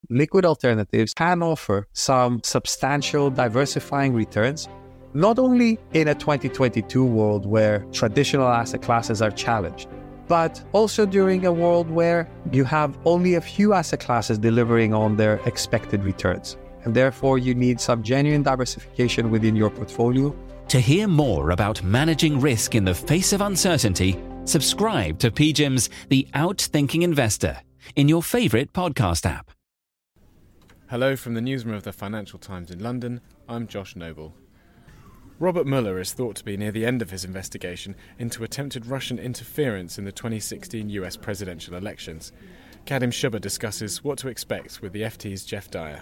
liquid alternatives can offer some substantial diversifying returns, not only in a 2022 world where traditional asset classes are challenged, but also during a world where you have only a few asset classes delivering on their expected returns. And therefore, you need some genuine diversification within your portfolio. To hear more about managing risk in the face of uncertainty, subscribe to PGIM's The Outthinking Investor in your favourite podcast app. Hello from the newsroom of the Financial Times in London. I'm Josh Noble. Robert Mueller is thought to be near the end of his investigation into attempted Russian interference in the 2016 US presidential elections. Kadim Shubba discusses what to expect with the FT's Jeff Dyer.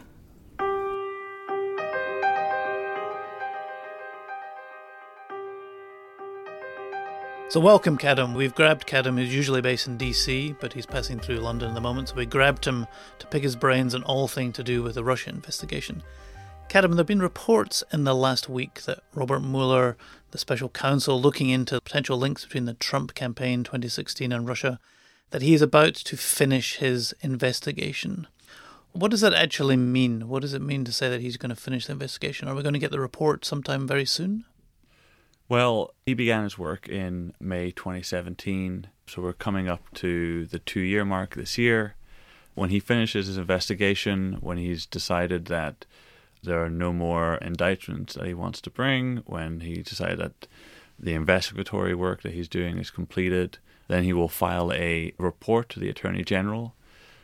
So welcome, Kadim. We've grabbed Kadim, who's usually based in DC, but he's passing through London at the moment, so we grabbed him to pick his brains on all things to do with the Russia investigation. Kadim, there have been reports in the last week that Robert Mueller, the special counsel looking into potential links between the Trump campaign 2016 and Russia, that he is about to finish his investigation. What does that actually mean? What does it mean to say that he's going to finish the investigation? Are we going to get the report sometime very soon? Well, he began his work in May 2017, so we're coming up to the 2-year mark this year. When he finishes his investigation, when he's decided that there are no more indictments that he wants to bring, when he decided that the investigatory work that he's doing is completed, then he will file a report to the Attorney General,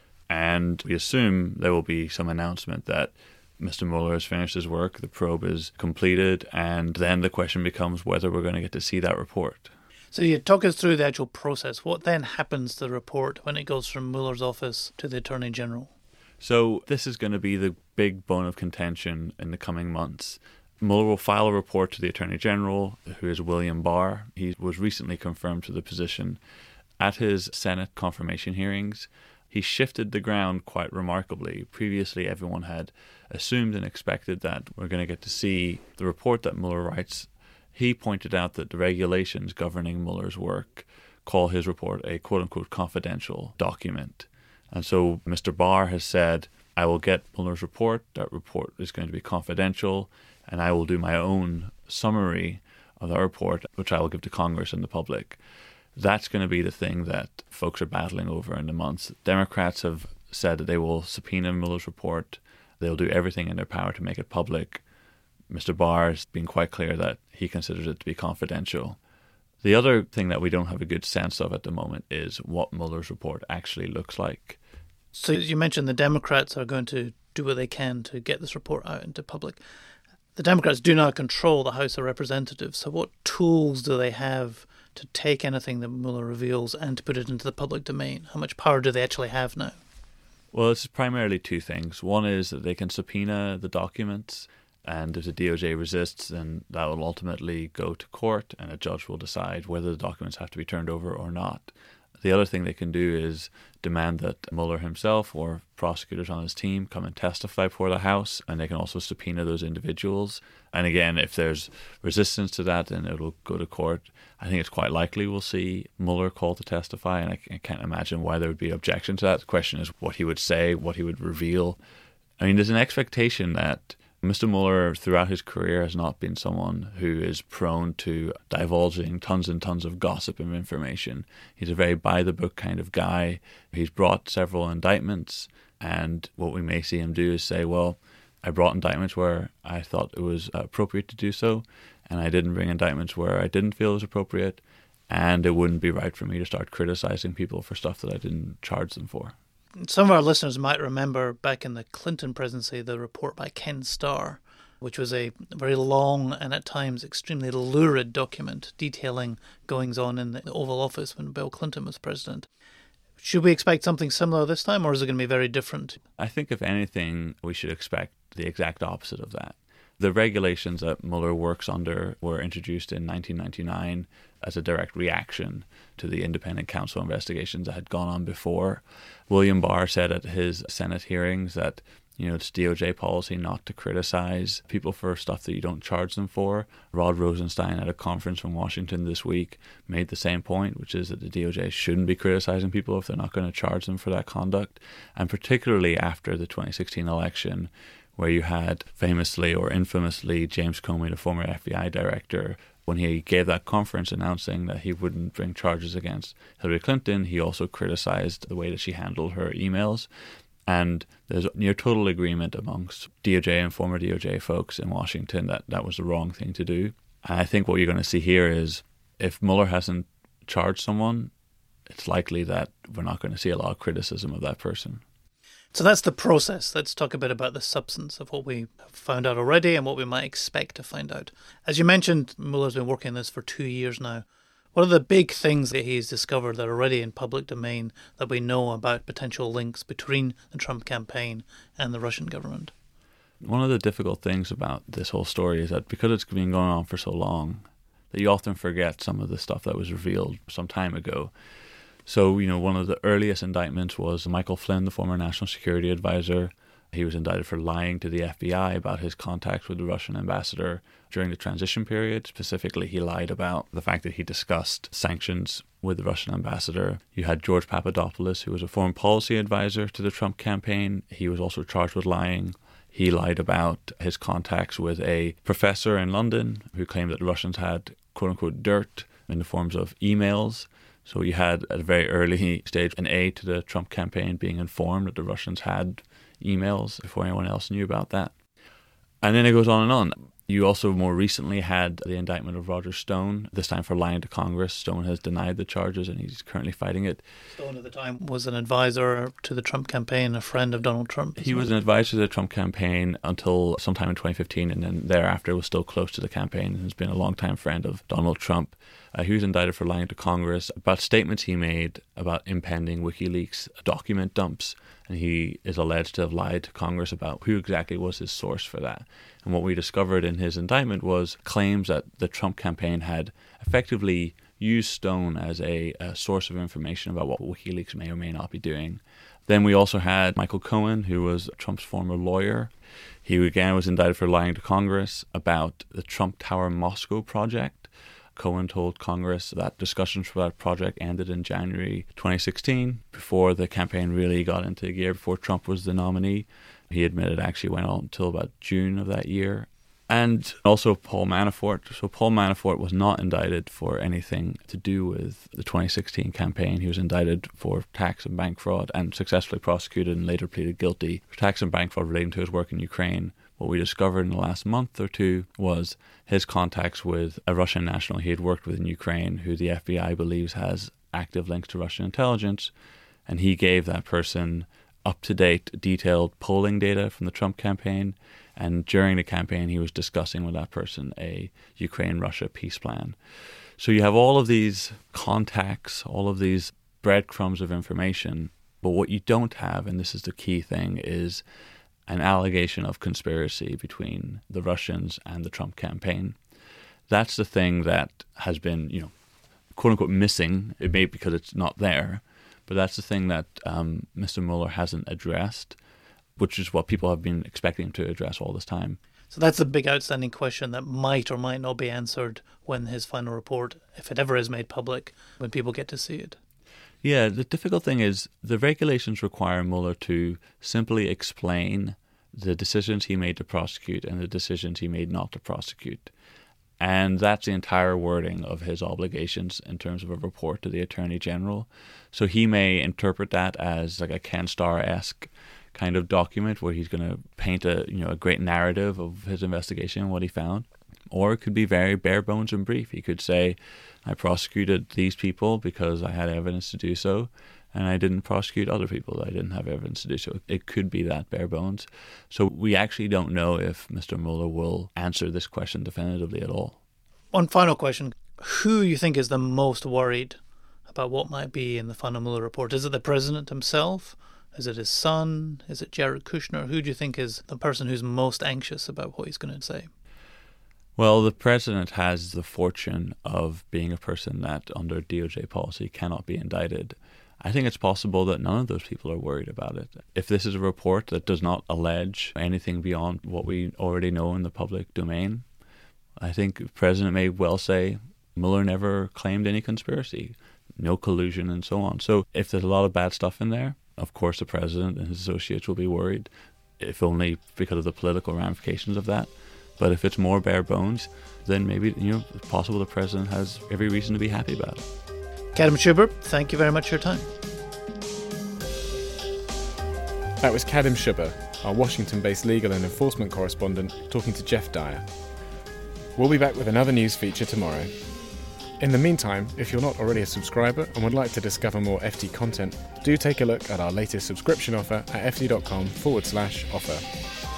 and we assume there will be some announcement that Mr. Mueller has finished his work, the probe is completed, and then the question becomes whether we're going to get to see that report. So you talk us through the actual process. What then happens to the report when it goes from Mueller's office to the Attorney General? So this is going to be the big bone of contention in the coming months. Mueller will file a report to the Attorney General, who is William Barr. He was recently confirmed to the position. At his Senate confirmation hearings, he shifted the ground quite remarkably. Previously, everyone had assumed and expected that we're going to get to see the report that Mueller writes. He pointed out that the regulations governing Mueller's work call his report a quote-unquote confidential document. And so Mr. Barr has said, I will get Mueller's report. That report is going to be confidential, and I will do my own summary of that report, which I will give to Congress and the public. That's going to be the thing that folks are battling over in the months. Democrats have said that they will subpoena Mueller's report. They'll do everything in their power to make it public. Mr. Barr has been quite clear that he considers it to be confidential. The other thing that we don't have a good sense of at the moment is what Mueller's report actually looks like. So you mentioned the Democrats are going to do what they can to get this report out into public. The Democrats do not control the House of Representatives, so what tools do they have to take anything that Mueller reveals and to put it into the public domain? How much power do they actually have now? Well, it's primarily two things. One is that they can subpoena the documents, and if the DOJ resists, then that will ultimately go to court, and a judge will decide whether the documents have to be turned over or not. The other thing they can do is demand that Mueller himself or prosecutors on his team come and testify before the House, and they can also subpoena those individuals. And again, if there's resistance to that, then it'll go to court. I think it's quite likely we'll see Mueller called to testify, and I can't imagine why there would be objection to that. The question is what he would say, what he would reveal. I mean, there's an expectation that Mr. Mueller, throughout his career, has not been someone who is prone to divulging tons and tons of gossip and information. He's a very by-the-book kind of guy. He's brought several indictments, and what we may see him do is say, well, I brought indictments where I thought it was appropriate to do so, and I didn't bring indictments where I didn't feel it was appropriate, and it wouldn't be right for me to start criticizing people for stuff that I didn't charge them for. Some of our listeners might remember back in the Clinton presidency the report by Ken Starr, which was a very long and at times extremely lurid document detailing goings-on in the Oval Office when Bill Clinton was president. Should we expect something similar this time, or is it going to be very different? I think, if anything, we should expect the exact opposite of that. The regulations that Mueller works under were introduced in 1999 as a direct reaction to the independent counsel investigations that had gone on before. William Barr said at his Senate hearings that It's DOJ policy not to criticize people for stuff that you don't charge them for. Rod Rosenstein at a conference in Washington this week made the same point, which is that the DOJ shouldn't be criticizing people if they're not going to charge them for that conduct. And particularly after the 2016 election, where you had famously or infamously James Comey, the former FBI director, when he gave that conference announcing that he wouldn't bring charges against Hillary Clinton, he also criticized the way that she handled her emails. And there's near total agreement amongst DOJ and former DOJ folks in Washington that that was the wrong thing to do. And I think what you're going to see here is if Mueller hasn't charged someone, it's likely that we're not going to see a lot of criticism of that person. So that's the process. Let's talk a bit about the substance of what we have found out already and what we might expect to find out. As you mentioned, Mueller's been working on this for 2 years now. What are the big things that he's discovered that are already in public domain that we know about potential links between the Trump campaign and the Russian government? One of the difficult things about this whole story is that because it's been going on for so long, that you often forget some of the stuff that was revealed some time ago. So, one of the earliest indictments was Michael Flynn, the former national security advisor. He was indicted for lying to the FBI about his contacts with the Russian ambassador during the transition period. Specifically, he lied about the fact that he discussed sanctions with the Russian ambassador. You had George Papadopoulos, who was a foreign policy advisor to the Trump campaign. He was also charged with lying. He lied about his contacts with a professor in London who claimed that the Russians had, quote-unquote, dirt in the forms of emails. So you had, at a very early stage, an aide to the Trump campaign being informed that the Russians had emails before anyone else knew about that. And then it goes on and on. You also more recently had the indictment of Roger Stone, this time for lying to Congress. Stone has denied the charges and he's currently fighting it. Stone at the time was an advisor to the Trump campaign, a friend of Donald Trump. He was an advisor to the Trump campaign until sometime in 2015, and then thereafter was still close to the campaign and has been a longtime friend of Donald Trump. He was indicted for lying to Congress about statements he made about impending WikiLeaks document dumps, and he is alleged to have lied to Congress about who exactly was his source for that. And what we discovered in his indictment was claims that the Trump campaign had effectively used Stone as a source of information about what WikiLeaks may or may not be doing. Then we also had Michael Cohen, who was Trump's former lawyer. He again was indicted for lying to Congress about the Trump Tower Moscow project. Cohen told Congress that discussions for that project ended in January 2016, before the campaign really got into gear, before Trump was the nominee. He admitted it actually went on until about June of that year. And also Paul Manafort. So Paul Manafort was not indicted for anything to do with the 2016 campaign. He was indicted for tax and bank fraud and successfully prosecuted and later pleaded guilty for tax and bank fraud relating to his work in Ukraine. What we discovered in the last month or two was his contacts with a Russian national he had worked with in Ukraine, who the FBI believes has active links to Russian intelligence. And he gave that person up-to-date, detailed polling data from the Trump campaign. And during the campaign, he was discussing with that person a Ukraine-Russia peace plan. So you have all of these contacts, all of these breadcrumbs of information. But what you don't have, and this is the key thing, is an allegation of conspiracy between the Russians and the Trump campaign. That's the thing that has been, quote unquote, missing. It may be because it's not there, but that's the thing that Mr. Mueller hasn't addressed, which is what people have been expecting him to address all this time. So that's a big outstanding question that might or might not be answered when his final report, if it ever is made public, when people get to see it. Yeah, the difficult thing is the regulations require Mueller to simply explain the decisions he made to prosecute and the decisions he made not to prosecute. And that's the entire wording of his obligations in terms of a report to the Attorney General. So he may interpret that as like a Ken Starr-esque kind of document where he's going to paint a great narrative of his investigation and what he found. Or it could be very bare bones and brief. He could say, I prosecuted these people because I had evidence to do so, and I didn't prosecute other people that I didn't have evidence to do so. It could be that bare bones. So we actually don't know if Mr. Mueller will answer this question definitively at all. One final question. Who you think is the most worried about what might be in the final Mueller report? Is it the president himself? Is it his son? Is it Jared Kushner? Who do you think is the person who's most anxious about what he's going to say? Well, the president has the fortune of being a person that under DOJ policy cannot be indicted. I think it's possible that none of those people are worried about it. If this is a report that does not allege anything beyond what we already know in the public domain, I think the President may well say Mueller never claimed any conspiracy, no collusion and so on. So if there's a lot of bad stuff in there, of course the President and his associates will be worried, if only because of the political ramifications of that. But if it's more bare bones, then maybe, it's possible the President has every reason to be happy about it. Kadhim Shubber, thank you very much for your time. That was Kadhim Shubber, our Washington-based legal and enforcement correspondent, talking to Jeff Dyer. We'll be back with another news feature tomorrow. In the meantime, if you're not already a subscriber and would like to discover more FT content, do take a look at our latest subscription offer at ft.com/offer.